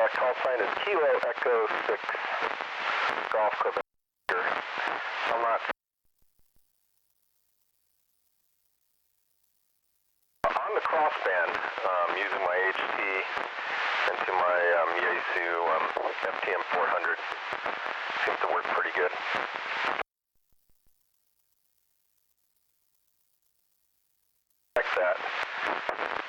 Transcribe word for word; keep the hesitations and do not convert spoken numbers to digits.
uh, call sign is Kilo Echo six, Golf Quebec. I'm not on the crossband, um, using my H T into my um, Yaesu um, F T M four hundred. Seems to work pretty good. Like that.